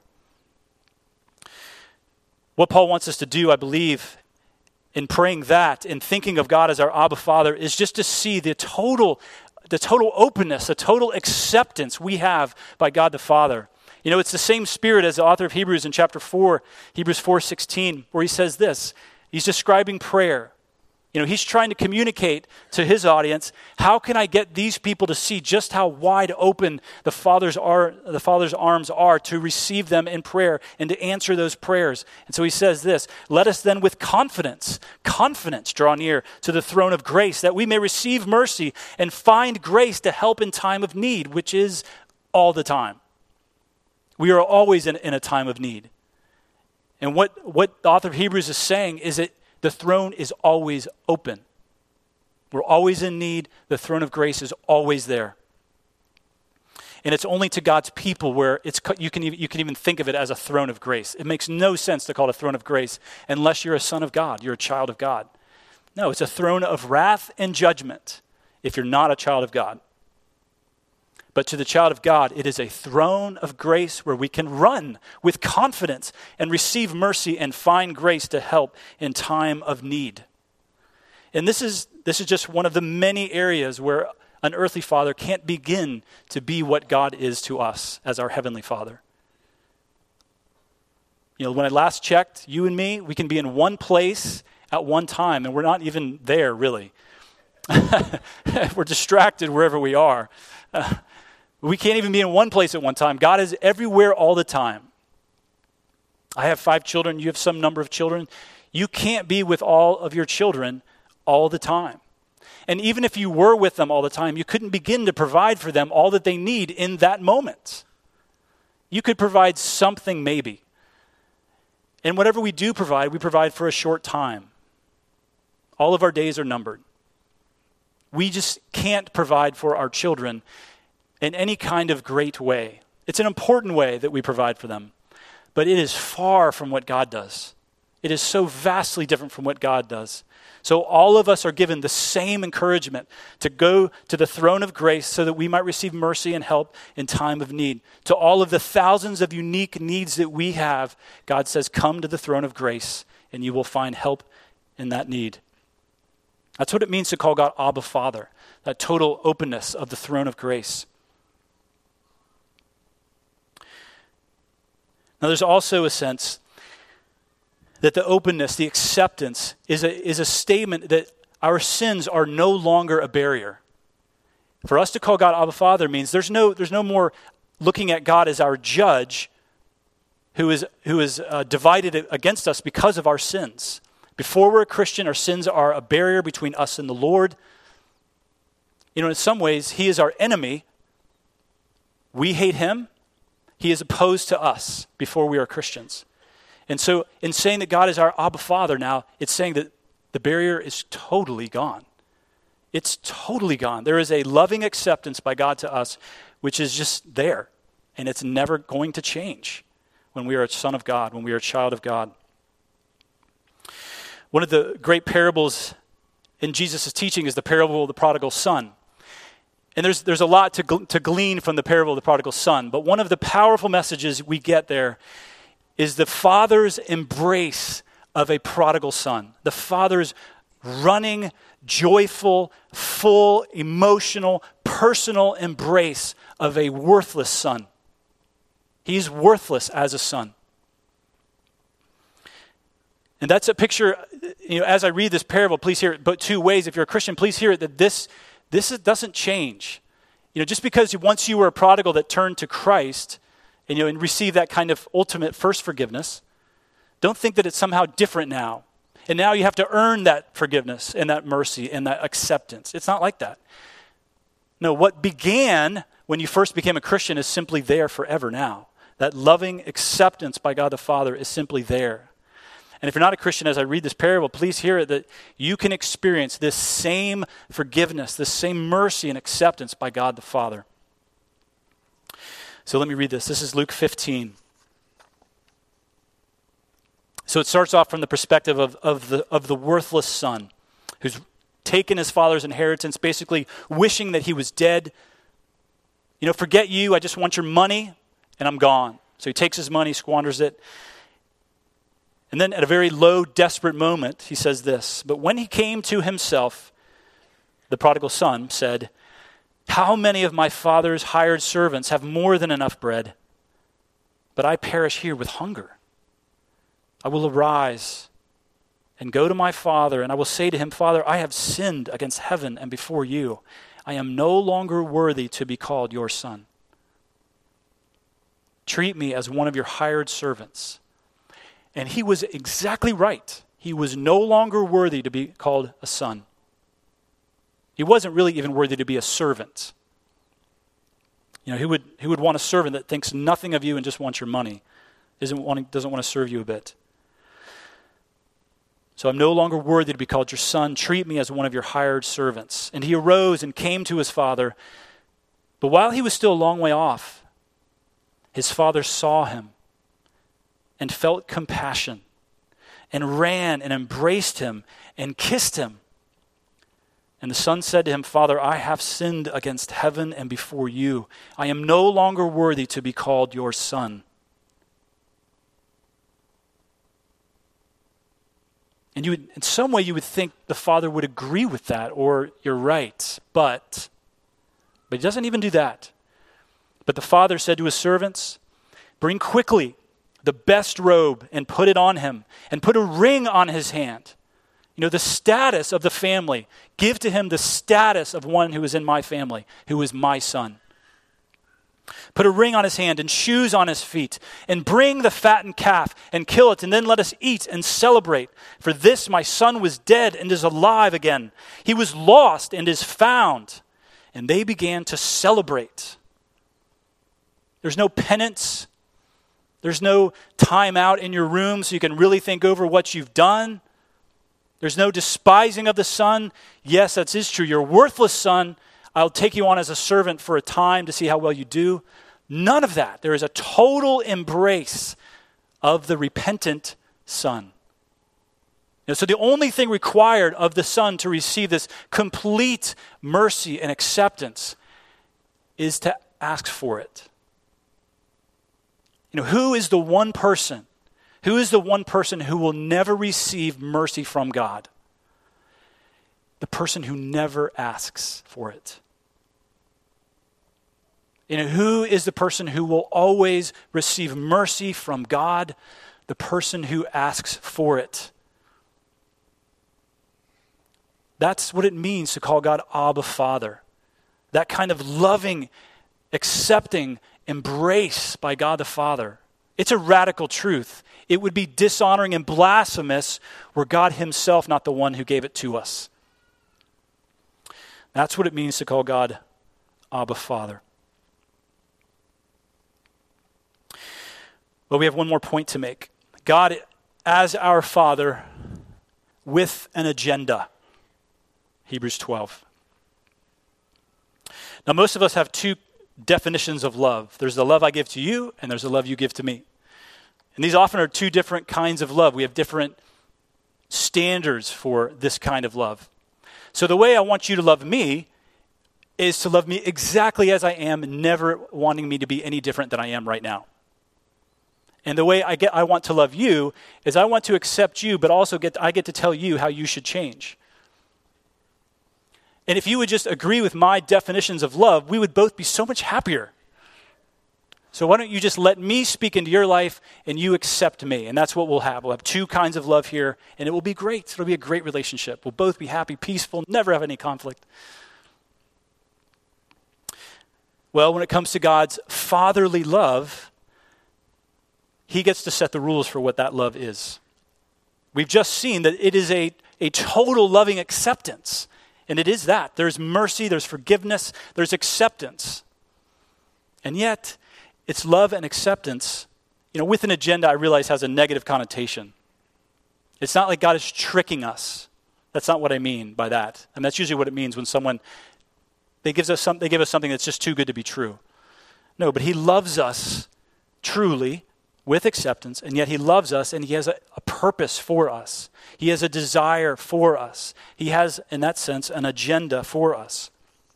What Paul wants us to do, I believe, in praying that, in thinking of God as our Abba Father, is just to see the total openness, the total acceptance we have by God the Father. It's the same Spirit as the author of Hebrews in chapter 4, Hebrews 4:16, where he says this. He's describing prayer. He's trying to communicate to his audience, how can I get these people to see just how wide open the Father's arms are to receive them in prayer and to answer those prayers? And so he says this, let us then with confidence draw near to the throne of grace, that we may receive mercy and find grace to help in time of need, which is all the time. We are always in a time of need. And what the author of Hebrews is saying is that the throne is always open. We're always in need. The throne of grace is always there. And it's only to God's people where you can even think of it as a throne of grace. It makes no sense to call it a throne of grace unless you're a son of God, you're a child of God. No, it's a throne of wrath and judgment if you're not a child of God. But to the child of God, it is a throne of grace where we can run with confidence and receive mercy and find grace to help in time of need. And this is just one of the many areas where an earthly father can't begin to be what God is to us as our heavenly Father. When I last checked, you and me, we can be in one place at one time, and we're not even there, really. We're distracted wherever we are. We can't even be in one place at one time. God is everywhere all the time. I have 5 children. You have some number of children. You can't be with all of your children all the time. And even if you were with them all the time, you couldn't begin to provide for them all that they need in that moment. You could provide something maybe. And whatever we do provide, we provide for a short time. All of our days are numbered. We just can't provide for our children in any kind of great way. It's an important way that we provide for them, but it is far from what God does. It is so vastly different from what God does. So all of us are given the same encouragement to go to the throne of grace so that we might receive mercy and help in time of need. To all of the thousands of unique needs that we have, God says, come to the throne of grace and you will find help in that need. That's what it means to call God Abba Father, that total openness of the throne of grace. Now, there's also a sense that the openness, the acceptance, is a statement that our sins are no longer a barrier. For us to call God Abba Father means there's no more looking at God as our judge who is divided against us because of our sins. Before we're a Christian, our sins are a barrier between us and the Lord. In some ways, he is our enemy. We hate him. He is opposed to us before we are Christians. And so in saying that God is our Abba Father now, it's saying that the barrier is totally gone. It's totally gone. There is a loving acceptance by God to us, which is just there. And it's never going to change when we are a son of God, when we are a child of God. One of the great parables in Jesus' teaching is the parable of the prodigal son. And there's a lot to glean from the parable of the prodigal son. But one of the powerful messages we get there is the father's embrace of a prodigal son. The father's running, joyful, full, emotional, personal embrace of a worthless son. He's worthless as a son. And that's a picture, as I read this parable, please hear it, but two ways. If you're a Christian, please hear it, that this doesn't change. Just because once you were a prodigal that turned to Christ and received that kind of ultimate first forgiveness, don't think that it's somehow different now. And now you have to earn that forgiveness and that mercy and that acceptance. It's not like that. No, what began when you first became a Christian is simply there forever now. That loving acceptance by God the Father is simply there. And if you're not a Christian, as I read this parable, please hear it, that you can experience this same forgiveness, this same mercy and acceptance by God the Father. So let me read this. This is Luke 15. So it starts off from the perspective of the worthless son who's taken his father's inheritance, basically wishing that he was dead. Forget you, I just want your money, and I'm gone. So he takes his money, squanders it. And then at a very low, desperate moment, he says this, "But when he came to himself, the prodigal son said, 'How many of my father's hired servants have more than enough bread? But I perish here with hunger. I will arise and go to my father, and I will say to him, Father, I have sinned against heaven and before you. I am no longer worthy to be called your son. Treat me as one of your hired servants.' And he was exactly right. He was no longer worthy to be called a son. He wasn't really even worthy to be a servant. He would want a servant that thinks nothing of you and just wants your money, doesn't want to serve you a bit. So I'm no longer worthy to be called your son. Treat me as one of your hired servants." And he arose and came to his father. But while he was still a long way off, his father saw him and felt compassion and ran and embraced him and kissed him. And the son said to him, "Father, I have sinned against heaven and before you. I am no longer worthy to be called your son." And in some way you would think the father would agree with that, or you're right, but he doesn't even do that. But the father said to his servants, "Bring quickly the best robe and put it on him, and put a ring on his hand." The status of the family. Give to him the status of one who is in my family, who is my son. Put a ring on his hand and shoes on his feet, and bring the fattened calf and kill it, and then let us eat and celebrate. For this my son was dead and is alive again. He was lost and is found. And they began to celebrate. There's no penance. There's no time out in your room so you can really think over what you've done. There's no despising of the son. Yes, that is true. You're a worthless son. I'll take you on as a servant for a time to see how well you do. None of that. There is a total embrace of the repentant son. So the only thing required of the son to receive this complete mercy and acceptance is to ask for it. Who is the one person? Who is the one person who will never receive mercy from God? The person who never asks for it. Who is the person who will always receive mercy from God? The person who asks for it. That's what it means to call God Abba Father. That kind of loving, accepting embrace by God the Father It's a radical truth. It would be dishonoring and blasphemous were God himself not the one who gave it to us. That's what it means to call God Abba Father. But we have one more point to make. God as our Father with an agenda. Hebrews 12. Now, most of us have two definitions of love. There's the love I give to you, and there's the love you give to me. And these often are two different kinds of love. We have different standards for this kind of love. So the way I want you to love me is to love me exactly as I am, never wanting me to be any different than I am right now. And the way I want to love you is I want to accept you, but also I get to tell you how you should change. And if you would just agree with my definitions of love, we would both be so much happier. So why don't you just let me speak into your life and you accept me? And that's what we'll have. We'll have two kinds of love here, and it will be great. It'll be a great relationship. We'll both be happy, peaceful, never have any conflict. Well, when it comes to God's fatherly love, he gets to set the rules for what that love is. We've just seen that it is a total loving acceptance. And it is that. There's mercy, there's forgiveness, there's acceptance. And yet, it's love and acceptance, with an agenda I realize has a negative connotation. It's not like God is tricking us. That's not what I mean by that. And that's usually what it means when they give us something that's just too good to be true. No, but he loves us truly with acceptance, and yet he loves us and he has a purpose for us. He has a desire for us. He has, in that sense, an agenda for us.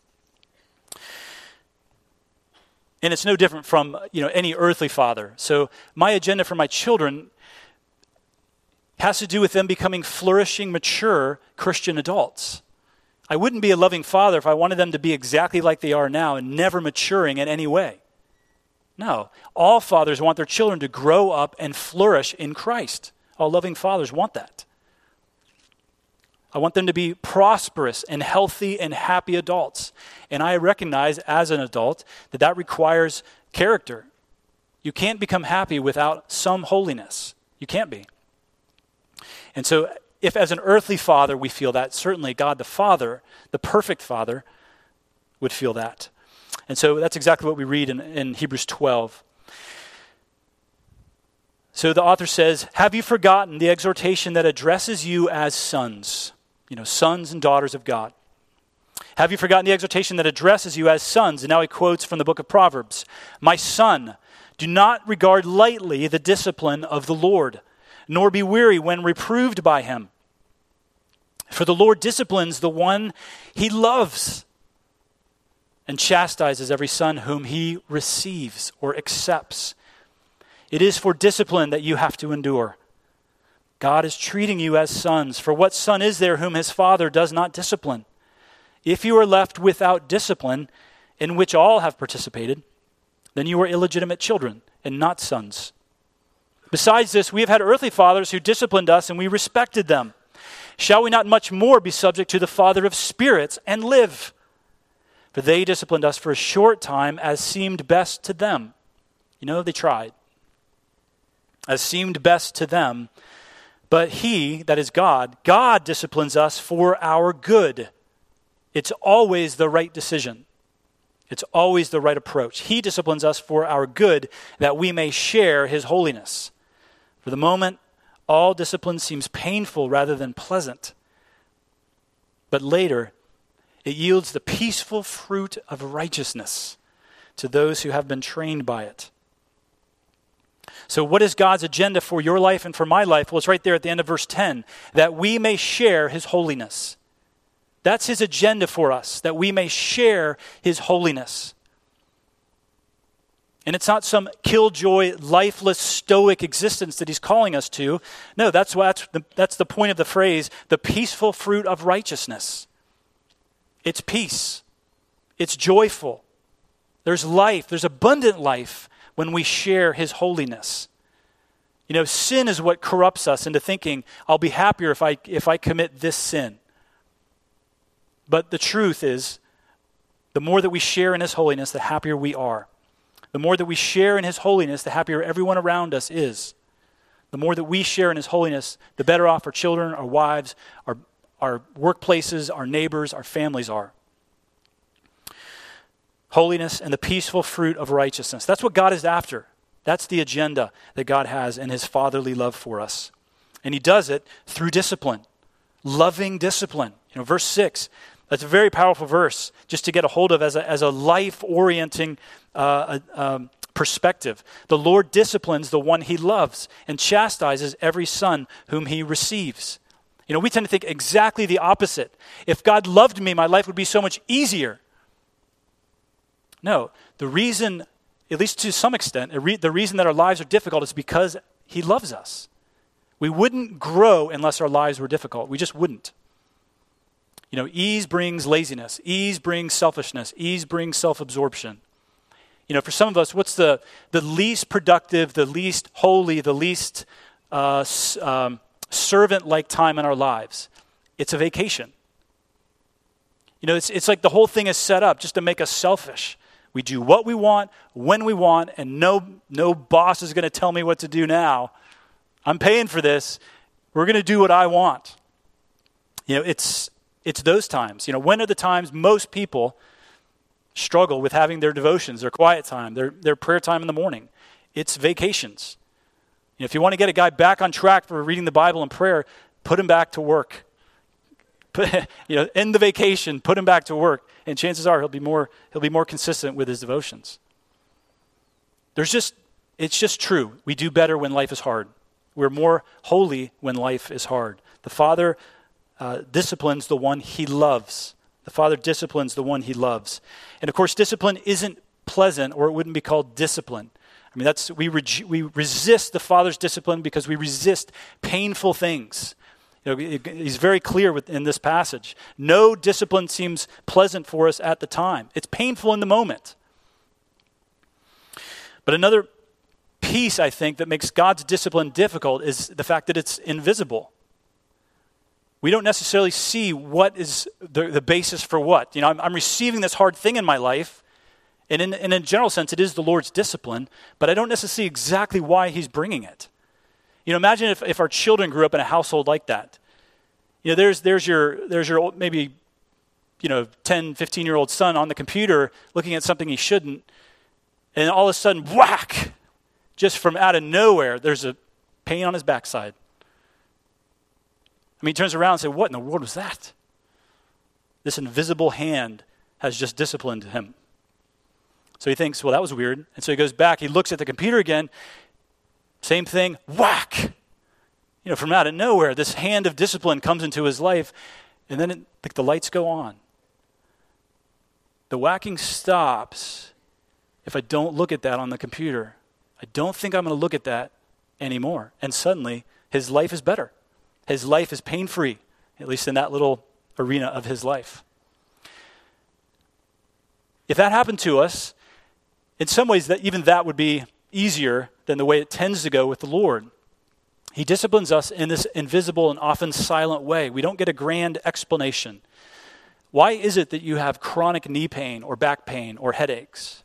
And it's no different from, any earthly father. So my agenda for my children has to do with them becoming flourishing, mature Christian adults. I wouldn't be a loving father if I wanted them to be exactly like they are now and never maturing in any way. No, all fathers want their children to grow up and flourish in Christ. All loving fathers want that. I want them to be prosperous and healthy and happy adults. And I recognize as an adult that requires character. You can't become happy without some holiness. You can't be. And so if as an earthly father we feel that, certainly God the Father, the perfect Father, would feel that. And so that's exactly what we read in Hebrews 12. So the author says, have you forgotten the exhortation that addresses you as sons? Sons and daughters of God. Have you forgotten the exhortation that addresses you as sons? And now he quotes from the book of Proverbs. My son, do not regard lightly the discipline of the Lord, nor be weary when reproved by him. For the Lord disciplines the one he loves and chastises every son whom he receives or accepts. It is for discipline that you have to endure. God is treating you as sons. For what son is there whom his father does not discipline? If you are left without discipline, in which all have participated, then you are illegitimate children and not sons. Besides this, we have had earthly fathers who disciplined us and we respected them. Shall we not much more be subject to the Father of spirits and live? For they disciplined us for a short time as seemed best to them. They tried. As seemed best to them. But he, that is God disciplines us for our good. It's always the right decision. It's always the right approach. He disciplines us for our good, that we may share his holiness. For the moment, all discipline seems painful rather than pleasant. But later, it yields the peaceful fruit of righteousness to those who have been trained by it. So what is God's agenda for your life and for my life? Well, it's right there at the end of verse 10, that we may share his holiness. That's his agenda for us, that we may share his holiness. And it's not some killjoy, lifeless, stoic existence that he's calling us to. No, that's the point of the phrase, the peaceful fruit of righteousness. It's peace. It's joyful. There's life. There's abundant life when we share his holiness. Sin is what corrupts us into thinking, I'll be happier if I commit this sin. But the truth is, the more that we share in his holiness, the happier we are. The more that we share in his holiness, the happier everyone around us is. The more that we share in his holiness, the better off our children, our wives, our workplaces, our neighbors, our families are. Holiness and the peaceful fruit of righteousness. That's what God is after. That's the agenda that God has in his fatherly love for us. And he does it through discipline, loving discipline. Verse 6, that's a very powerful verse just to get a hold of as a life-orienting perspective. The Lord disciplines the one he loves and chastises every son whom he receives. We tend to think exactly the opposite. If God loved me, my life would be so much easier. No, the reason, at least to some extent, the reason that our lives are difficult is because he loves us. We wouldn't grow unless our lives were difficult. We just wouldn't. Ease brings laziness. Ease brings selfishness. Ease brings self-absorption. For some of us, what's the least productive, the least holy, the least servant-like time in our lives? It's a vacation. It's like the whole thing is set up just to make us selfish. We do what we want, when we want, and no boss is going to tell me what to do now. I'm paying for this. We're going to do what I want. It's those times. When are the times most people struggle with having their devotions, their quiet time, their prayer time in the morning? It's vacations. If you want to get a guy back on track for reading the Bible and prayer, put him back to work. End the vacation, put him back to work, and chances are he'll be more consistent with his devotions. It's just true. We do better when life is hard. We're more holy when life is hard. The Father disciplines the one he loves. The Father disciplines the one he loves. And of course, discipline isn't pleasant, or it wouldn't be called discipline. We resist the Father's discipline because we resist painful things. He's very clear in this passage. No discipline seems pleasant for us at the time. It's painful in the moment. But another piece, I think, that makes God's discipline difficult is the fact that it's invisible. We don't necessarily see what is the basis for what. I'm receiving this hard thing in my life, and in a general sense, it is the Lord's discipline, but I don't necessarily see exactly why he's bringing it. Imagine if our children grew up in a household like that. There's your maybe 10, 15-year-old son on the computer looking at something he shouldn't, and all of a sudden, whack! Just from out of nowhere, there's a pain on his backside. He turns around and says, "What in the world was that?" This invisible hand has just disciplined him. So he thinks, well, that was weird. And so he goes back, he looks at the computer again, same thing, whack! From out of nowhere, this hand of discipline comes into his life, and then the lights go on. The whacking stops if I don't look at that on the computer. I don't think I'm going to look at that anymore. And suddenly, his life is better. His life is pain-free, at least in that little arena of his life. If that happened to us, in some ways, that would be easier than the way it tends to go with the Lord. He disciplines us in this invisible and often silent way. We don't get a grand explanation. Why is it that you have chronic knee pain or back pain or headaches?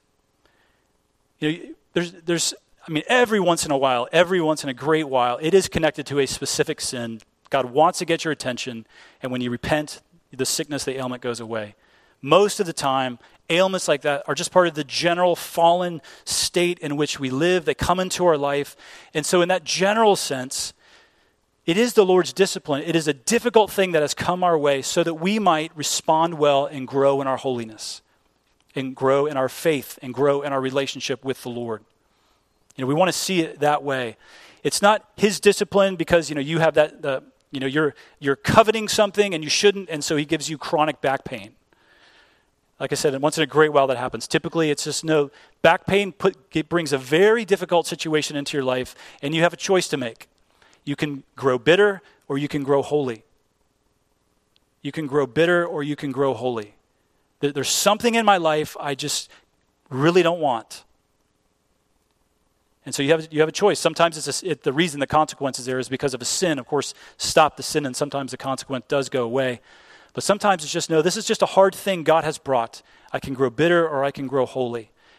Every once in a great while, it is connected to a specific sin. God wants to get your attention, and when you repent, the sickness, the ailment goes away. Most of the time, ailments like that are just part of the general fallen state in which we live. They come into our life. And so in that general sense, it is the Lord's discipline. It is a difficult thing that has come our way so that we might respond well and grow in our holiness, and grow in our faith, and grow in our relationship with the Lord. We want to see it that way. It's not his discipline because, you have that, you're coveting something and you shouldn't, and so he gives you chronic back pain. Like I said, once in a great while that happens. Typically, it's just back pain it brings a very difficult situation into your life, and you have a choice to make. You can grow bitter, or you can grow holy. You can grow bitter, or you can grow holy. There's something in my life I just really don't want. And so you have a choice. Sometimes the reason the consequence is there is because of a sin. Of course, stop the sin, and sometimes the consequence does go away. But sometimes it's just, this is just a hard thing God has brought. I can grow bitter or I can grow holy.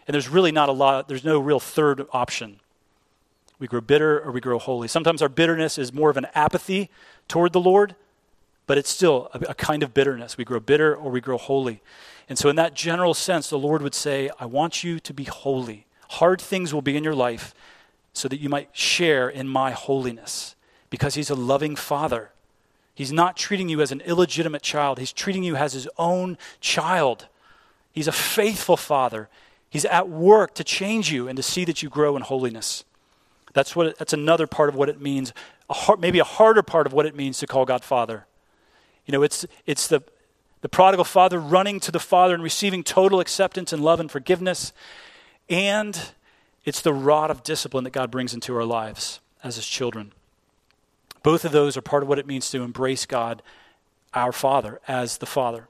And there's really there's no real third option. We grow bitter or we grow holy. Sometimes our bitterness is more of an apathy toward the Lord, but it's still a kind of bitterness. We grow bitter or we grow holy. And so in that general sense, the Lord would say, I want you to be holy. Hard things will be in your life so that you might share in my holiness, because he's a loving Father. He's not treating you as an illegitimate child. He's treating you as his own child. He's a faithful Father. He's at work to change you and to see that you grow in holiness. That's another part of what it means, maybe a harder part of what it means to call God Father. It's the prodigal father running to the Father and receiving total acceptance and love and forgiveness. And it's the rod of discipline that God brings into our lives as his children. Both of those are part of what it means to embrace God, our Father, as the Father.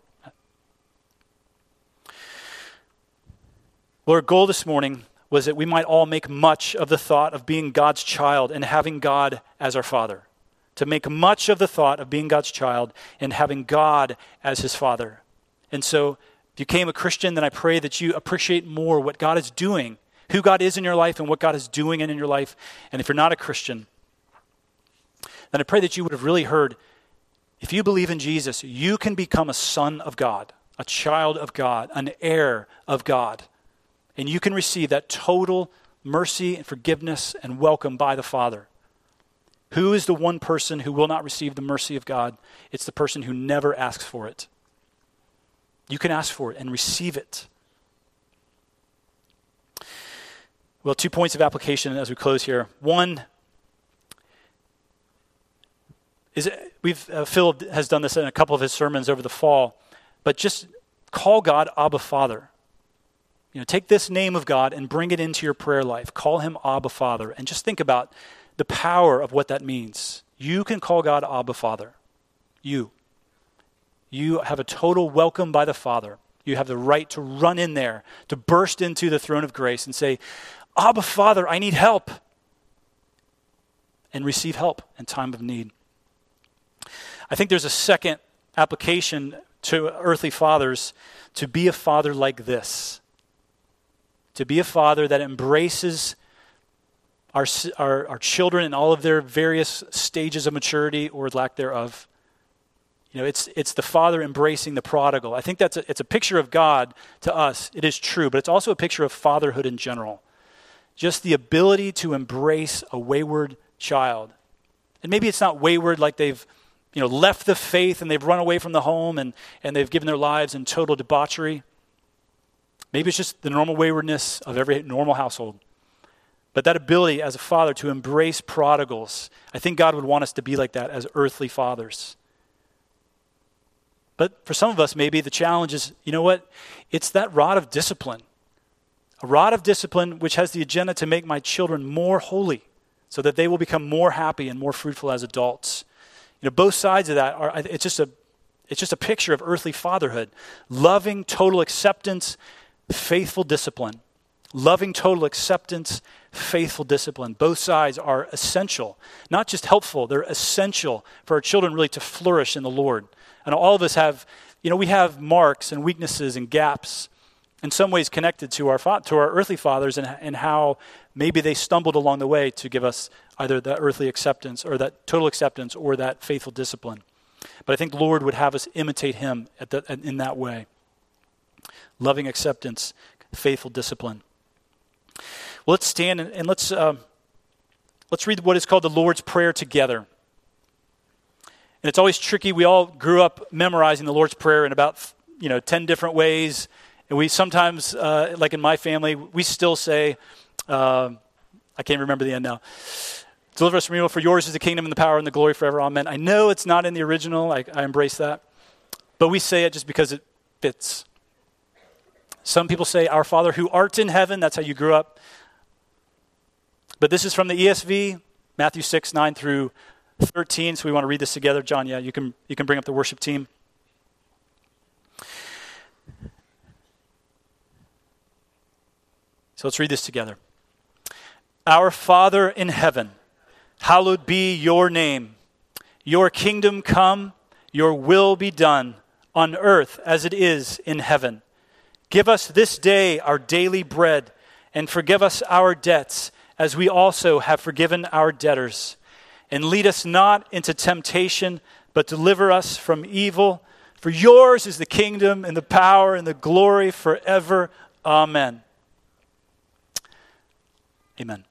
Well, our goal this morning was that we might all make much of the thought of being God's child and having God as our Father. To make much of the thought of being God's child and having God as his Father. And so, if you became a Christian, then I pray that you appreciate more what God is doing, who God is in your life and what God is doing in your life. And if you're not a Christian, then I pray that you would have really heard, if you believe in Jesus, you can become a son of God, a child of God, an heir of God. And you can receive that total mercy and forgiveness and welcome by the Father. Who is the one person who will not receive the mercy of God? It's the person who never asks for it. You can ask for it and receive it. Well, 2 points of application as we close here. One is Phil has done this in a couple of his sermons over the fall, but just call God Abba Father. Take this name of God and bring it into your prayer life. Call him Abba Father, and just think about the power of what that means. You can call God Abba Father. You have a total welcome by the Father. You have the right to run in there, to burst into the throne of grace and say, Abba Father, I need help. And receive help in time of need. I think there's a second application to earthly fathers, to be a father like this. To be a father that embraces our children in all of their various stages of maturity or lack thereof. It's the father embracing the prodigal. I think it's a picture of God to us. It is true, but it's also a picture of fatherhood in general. Just the ability to embrace a wayward child. And maybe it's not wayward like they've left the faith and they've run away from the home and they've given their lives in total debauchery. Maybe it's just the normal waywardness of every normal household. But that ability as a father to embrace prodigals, I think God would want us to be like that as earthly fathers. But for some of us, maybe the challenge is, it's that rod of discipline. A rod of discipline which has the agenda to make my children more holy so that they will become more happy and more fruitful as adults. Both sides of that it's just a picture of earthly fatherhood. Loving, total acceptance, faithful discipline. Loving, total acceptance, faithful discipline. Both sides are essential, not just helpful, they're essential for our children really to flourish in the Lord. And all of us have, we have marks and weaknesses and gaps in some ways connected to our earthly fathers and how maybe they stumbled along the way to give us either that earthly acceptance or that total acceptance or that faithful discipline. But I think the Lord would have us imitate him in that way. Loving acceptance, faithful discipline. Well, let's stand and let's read what is called the Lord's Prayer together. And it's always tricky. We all grew up memorizing the Lord's Prayer in about 10 different ways. And we sometimes, like in my family, we still say, I can't remember the end now. Deliver us from evil, for yours is the kingdom and the power and the glory forever. Amen. I know it's not in the original. I embrace that. But we say it just because it fits. Some people say, Our Father who art in heaven. That's how you grew up. But this is from the ESV, Matthew 6, 9 through 13. So we want to read this together. John, you can bring up the worship team. So let's read this together. Our Father in heaven, hallowed be your name. Your kingdom come, your will be done, on earth as it is in heaven. Give us this day our daily bread, and forgive us our debts, as we also have forgiven our debtors. And lead us not into temptation, but deliver us from evil. For yours is the kingdom and the power and the glory forever. Amen. Amen.